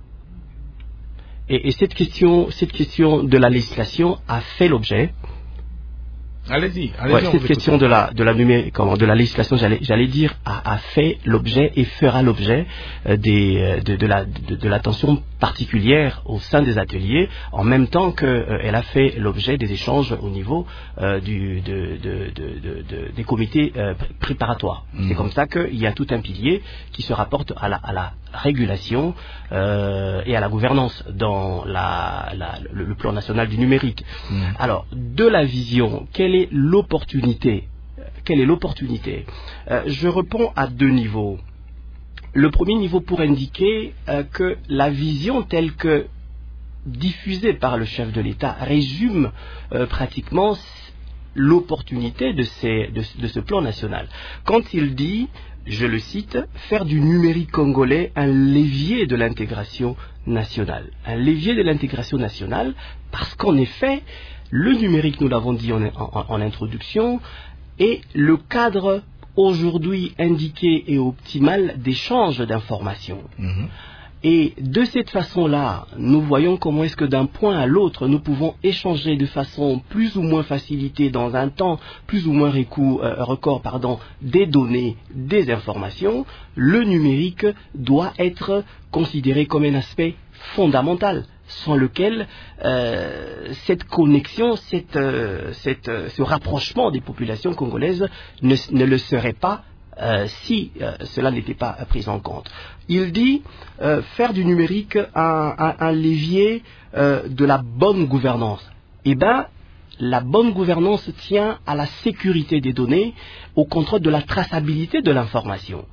et, et cette question, cette question de la législation a fait l'objet. Allez-y, allez-y. Ouais, cette question de la de la numé, comment, de la législation, j'allais j'allais dire, a, a fait l'objet et fera l'objet euh, des euh, de, de la de, de l'attention particulière au sein des ateliers, en même temps que euh, elle a fait l'objet des échanges au niveau euh, du de, de, de, de, de des comités euh, préparatoires. Mmh. C'est comme ça qu'il y a tout un pilier qui se rapporte à la à la régulation euh, et à la gouvernance dans la, la, le, le plan national du numérique. Mmh. Alors, de la vision, quelle est l'opportunité Quelle est l'opportunité euh, Je réponds à deux niveaux. Le premier niveau pour indiquer euh, que la vision telle que diffusée par le chef de l'État résume euh, pratiquement l'opportunité de, ces, de, de ce plan national. Quand il dit, je le cite, faire du numérique congolais un levier de l'intégration nationale. Un levier de l'intégration nationale parce qu'en effet, le numérique, nous l'avons dit en, en, en introduction, est le cadre aujourd'hui indiqué et optimal d'échange d'informations. Mmh. Et de cette façon-là, nous voyons comment est-ce que d'un point à l'autre, nous pouvons échanger de façon plus ou moins facilitée, dans un temps plus ou moins récou, euh, record, pardon, des données, des informations. Le numérique doit être considéré comme un aspect fondamental, sans lequel euh, cette connexion, cette, euh, cette, euh, ce rapprochement des populations congolaises ne, ne le serait pas euh, si euh, cela n'était pas euh, pris en compte. Il dit euh, faire du numérique un, un, un levier euh, de la bonne gouvernance. Eh bien, la bonne gouvernance tient à la sécurité des données, au contrôle de la traçabilité de l'information.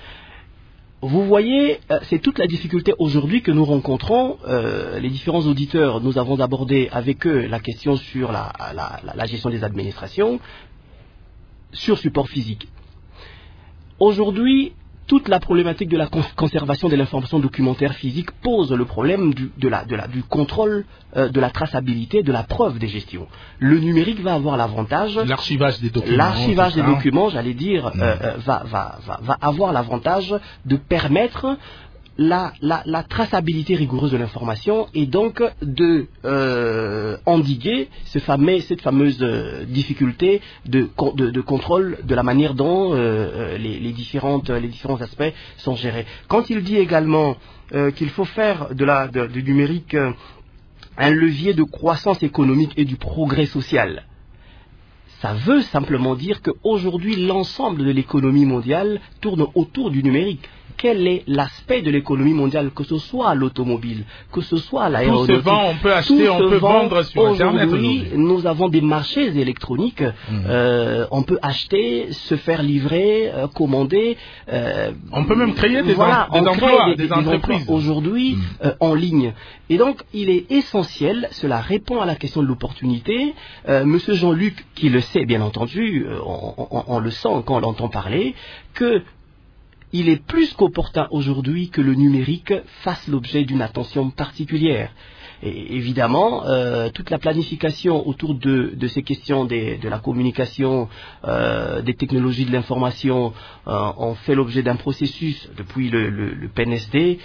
Vous voyez, c'est toute la difficulté aujourd'hui que nous rencontrons. Euh, les différents auditeurs, nous avons abordé avec eux la question sur la, la, la, la gestion des administrations, sur support physique. Aujourd'hui, toute la problématique de la conservation de l'information documentaire physique pose le problème du, de la, de la, du contrôle, euh, de la traçabilité, de la preuve des gestions. Le numérique va avoir l'avantage... L'archivage des documents. L'archivage des documents, j'allais dire, mmh. euh, va, va, va, va avoir l'avantage de permettre la, la, la traçabilité rigoureuse de l'information et donc de euh, endiguer ce fameux, cette fameuse euh, difficulté de, de, de contrôle de la manière dont euh, les, les, différentes, les différents aspects sont gérés. Quand il dit également euh, qu'il faut faire de la, de, du numérique euh, un levier de croissance économique et du progrès social, ça veut simplement dire qu'aujourd'hui, l'ensemble de l'économie mondiale tourne autour du numérique. Quel est l'aspect de l'économie mondiale, que ce soit l'automobile, que ce soit l'aéronautique. Tout se vend, on peut acheter, on peut vendre sur Internet. Aujourd'hui, nous avons des marchés électroniques. Mmh. Euh, on peut acheter, se faire livrer, euh, commander. Euh, on peut même créer des, voilà, en, des emplois, des, des, des entreprises. Aujourd'hui, mmh. euh, en ligne. Et donc, il est essentiel, cela répond à la question de l'opportunité. Euh, Monsieur Jean-Luc, qui le sait bien entendu, euh, on, on, on le sent quand on l'entend parler, que il est plus qu'opportun aujourd'hui que le numérique fasse l'objet d'une attention particulière. Et évidemment, euh, toute la planification autour de, de ces questions des, de la communication, euh, des technologies de l'information, euh, ont fait l'objet d'un processus depuis le, le, le P N S D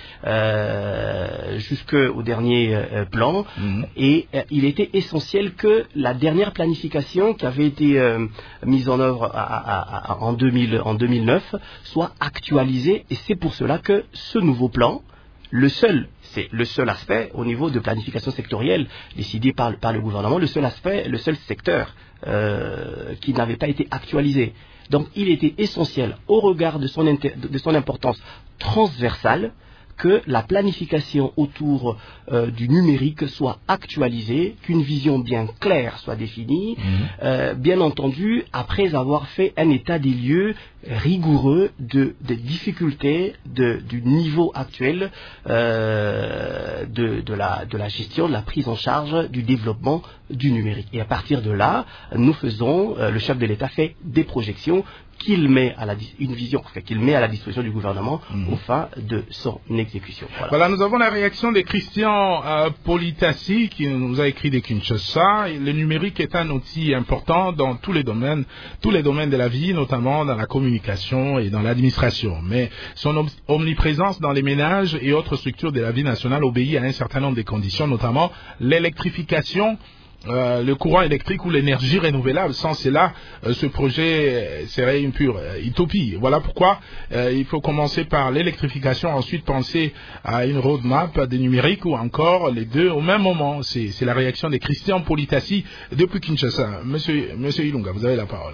euh, jusqu'au dernier euh, plan. Mmh. Et euh, il était essentiel que la dernière planification qui avait été euh, mise en œuvre à, à, à, en, deux mille, en deux mille neuf soit actualisée. Et c'est pour cela que ce nouveau plan, le seul, c'est le seul aspect au niveau de planification sectorielle décidé par, par le gouvernement, le seul aspect, le seul secteur euh, qui n'avait pas été actualisé. Donc il était essentiel, au regard de son, inter, de son importance transversale, que la planification autour euh, du numérique soit actualisée, qu'une vision bien claire soit définie, mmh. euh, bien entendu, après avoir fait un état des lieux rigoureux de, des difficultés de, du niveau actuel euh, de, de, la, de la gestion, de la prise en charge du développement du numérique. Et à partir de là, nous faisons, euh, le chef de l'État fait des projections qu'il met à la une vision enfin, qu'il met à la disposition du gouvernement mmh. au fin de son exécution. Voilà. Voilà, nous avons la réaction de Christian euh, Politassi qui nous a écrit de Kinshasa. Le numérique est un outil important dans tous les domaines, tous les domaines de la vie, notamment dans la communication et dans l'administration. Mais son omniprésence dans les ménages et autres structures de la vie nationale obéit à un certain nombre de conditions, notamment l'électrification. Euh, le courant électrique ou l'énergie renouvelable. Sans cela, euh, ce projet serait une pure euh, utopie. Voilà pourquoi euh, il faut commencer par l'électrification, ensuite penser à une roadmap des numériques ou encore les deux au même moment. C'est, c'est la réaction de Christian Politassi depuis Kinshasa. Monsieur, Monsieur Ilunga, vous avez la parole.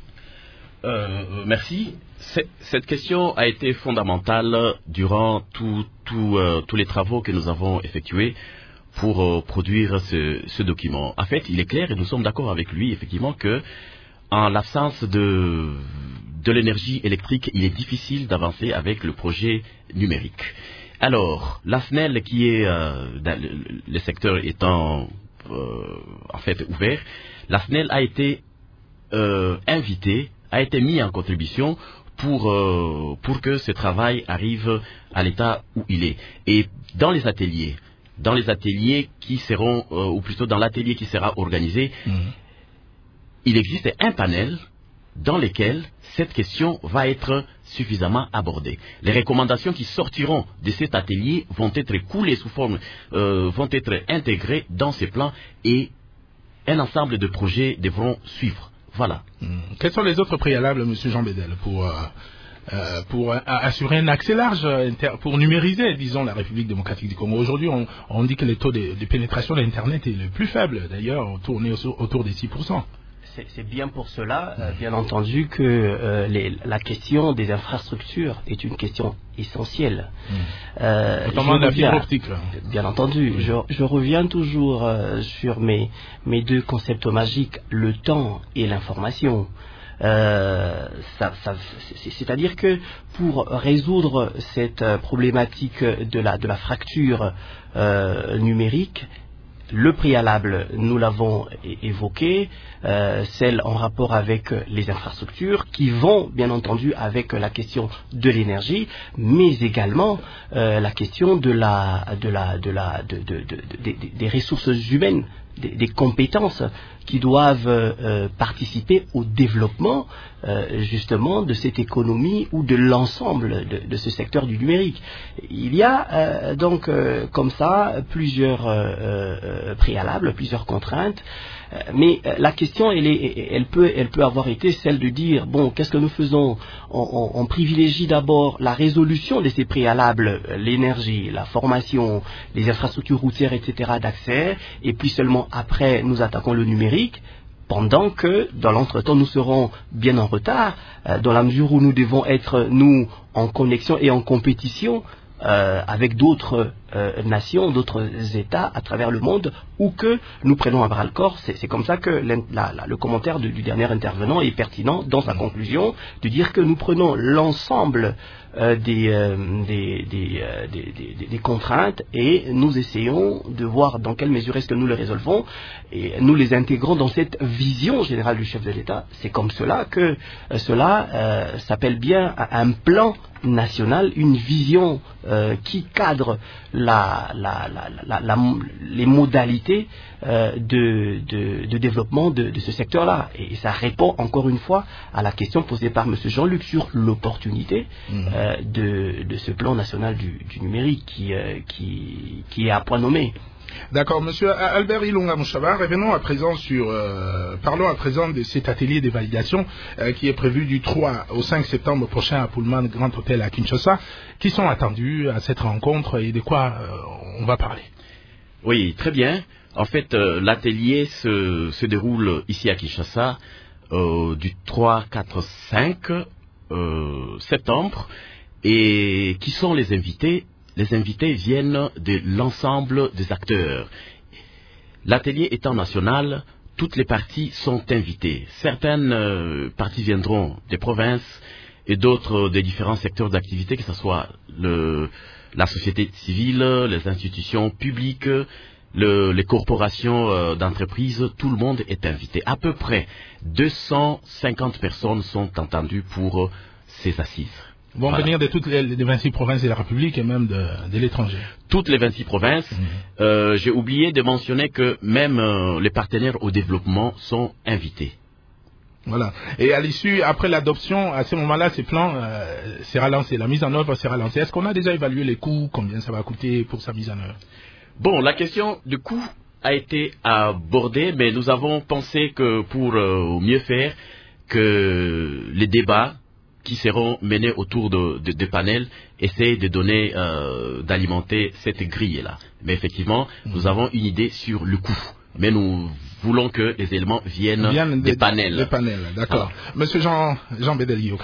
Euh, merci. C'est, cette question a été fondamentale durant tout, tout, euh, tous les travaux que nous avons effectués pour euh, produire ce, ce document. En fait, il est clair, et nous sommes d'accord avec lui, effectivement, que en l'absence de, de l'énergie électrique, il est difficile d'avancer avec le projet numérique. Alors, la S N E L, qui est, euh, dans le, le secteur étant euh, en fait ouvert, la S N E L a été euh, invitée, a été mise en contribution pour, euh, pour que ce travail arrive à l'état où il est. Et dans les ateliers, dans les ateliers qui seront, euh, ou plutôt dans l'atelier qui sera organisé, mmh. il existe un panel dans lequel cette question va être suffisamment abordée. Les recommandations qui sortiront de cet atelier vont être coulées sous forme, euh, vont être intégrées dans ces plans et un ensemble de projets devront suivre. Voilà. Mmh. Quels sont les autres préalables, M. Jean Bédel, pour... Euh... Euh, pour euh, assurer un accès large, inter- pour numériser, disons, la République démocratique du Congo. Aujourd'hui, on, on dit que le taux de, de pénétration de l'Internet est le plus faible, d'ailleurs, tourné au, autour des six pour cent. C'est, c'est bien pour cela, euh, bien entendu, que euh, les, la question des infrastructures est une question essentielle. Mmh. Euh, Notamment la fibre optique. Bien entendu. Mmh. Je, je reviens toujours euh, sur mes, mes deux concepts magiques, le temps et l'information. Euh, ça, ça, c'est, c'est-à-dire que pour résoudre cette problématique de la, de la fracture euh, numérique, le préalable, nous l'avons é- évoqué, euh, celle en rapport avec les infrastructures, qui vont bien entendu avec la question de l'énergie, mais également euh, la question de la, de la, de la, de, de, de, de, de, des ressources humaines, des, des compétences qui doivent euh, participer au développement euh, justement de cette économie ou de l'ensemble de, de ce secteur du numérique. Il y a euh, donc euh, comme ça plusieurs euh, euh, préalables, plusieurs contraintes, euh, mais euh, la question elle, est, elle, peut, elle peut avoir été celle de dire, bon, qu'est-ce que nous faisons? on, on, on privilégie d'abord la résolution de ces préalables, l'énergie, la formation, les infrastructures routières, et cetera d'accès, et puis seulement après nous attaquons le numérique, pendant que, dans l'entretemps, nous serons bien en retard, euh, dans la mesure où nous devons être, nous, en connexion et en compétition euh, avec d'autres euh, nations, d'autres États à travers le monde, ou que nous prenons à bras-le-corps. C'est, c'est comme ça que la, la, le commentaire de, du dernier intervenant est pertinent dans sa conclusion, de dire que nous prenons l'ensemble euh, des, euh, des, des, euh, des, des, des contraintes et nous essayons de voir dans quelle mesure est-ce que nous les résolvons et nous les intégrons dans cette vision générale du chef de l'État. C'est comme cela que euh, cela euh, s'appelle bien un plan national, une vision euh, qui cadre la, la, la, la, la, les modalités euh, de, de, de développement de, de ce secteur-là. Et ça répond encore une fois à la question posée par M. Jean-Luc sur l'opportunité mmh. euh, de, de ce plan national du, du numérique qui, euh, qui, qui est à point nommé. D'accord, Monsieur Albert Ilunga Mouchaba, revenons à présent sur, euh, parlons à présent de cet atelier de validation euh, qui est prévu du trois au cinq septembre prochain à Pullman Grand Hôtel à Kinshasa. Qui sont attendus à cette rencontre et de quoi euh, on va parler? Oui, très bien. En fait, euh, l'atelier se, se déroule ici à Kinshasa euh, du trois, quatre, cinq euh, septembre. Et qui sont les invités? les invités viennent de l'ensemble des acteurs. L'atelier étant national, toutes les parties sont invitées. Certaines euh, parties viendront des provinces et d'autres euh, des différents secteurs d'activité, que ce soit le, la société civile, les institutions publiques, le, les corporations euh, d'entreprises. Tout le monde est invité. À peu près deux cent cinquante personnes sont entendues pour euh, ces assises. Vont voilà. venir de toutes les, les vingt-six provinces de la République et même de, de l'étranger. Toutes les vingt-six provinces. Mmh. Euh, j'ai oublié de mentionner que même euh, les partenaires au développement sont invités. Voilà. Et à l'issue, après l'adoption, à ce moment-là, ces plans euh, sera lancé. La mise en œuvre sera lancée. Est-ce qu'on a déjà évalué les coûts, combien ça va coûter pour sa mise en œuvre? Bon, la question du coût a été abordée, mais nous avons pensé que pour euh, mieux faire, que les débats qui seront menés autour de, de, de panels essaient de donner, euh, d'alimenter cette grille-là. Mais effectivement, mmh. nous avons une idée sur le coût. Mais nous voulons que les éléments viennent, viennent des, des panels. Des panels, d'accord. Ah. Monsieur Jean, Jean Bedel-Yoka.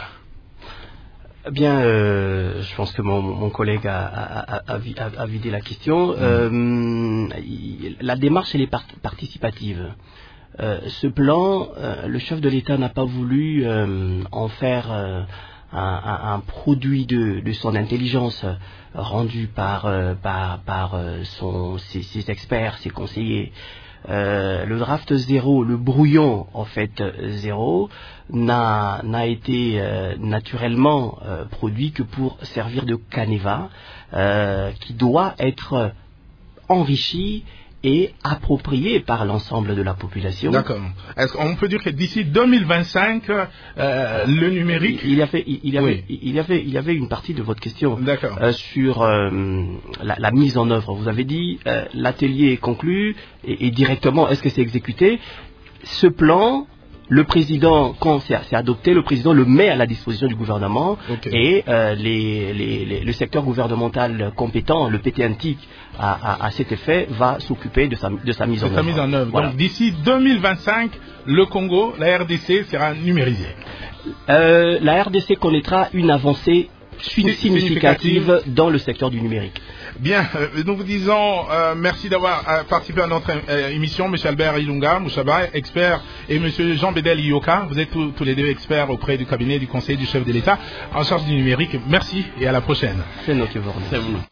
Bien, euh, je pense que mon, mon collègue a, a, a, a, a vidé la question. Mmh. Euh, la démarche, elle est part- participative. Euh, ce plan, euh, le chef de l'État n'a pas voulu euh, en faire euh, un, un, un produit de, de son intelligence euh, rendu par, euh, par, par euh, son, ses, ses experts, ses conseillers. Euh, le draft zéro, le brouillon en fait zéro, n'a, n'a été euh, naturellement euh, produit que pour servir de canevas euh, qui doit être enrichi et approprié par l'ensemble de la population. D'accord. Est-ce qu'on peut dire que d'ici deux mille vingt-cinq, euh, le numérique... Il y avait, il y avait, oui. il y avait, il y avait une partie de votre question euh, sur euh, la, la mise en œuvre. Vous avez dit euh, l'atelier est conclu et, et directement, est-ce que c'est exécuté? Ce plan, le président, quand c'est, c'est adopté, le président le met à la disposition du gouvernement okay. et euh, les, les, les, le secteur gouvernemental compétent, le P T N T I C, à, à, à cet effet, va s'occuper de sa, de sa mise en œuvre. Sa mise en œuvre. Voilà. Donc d'ici deux mille vingt-cinq, le Congo, la R D C sera numérisée. Euh, la R D C connaîtra une avancée significative dans le secteur du numérique. Bien, euh, nous vous disons euh, merci d'avoir euh, participé à notre euh, émission, M. Albert Ilunga Mouchaba, expert, et M. Jean Bedel-Yoka. Vous êtes tous, tous les deux experts auprès du cabinet du conseil du chef de l'État en charge du numérique. Merci et à la prochaine. C'est notre journée.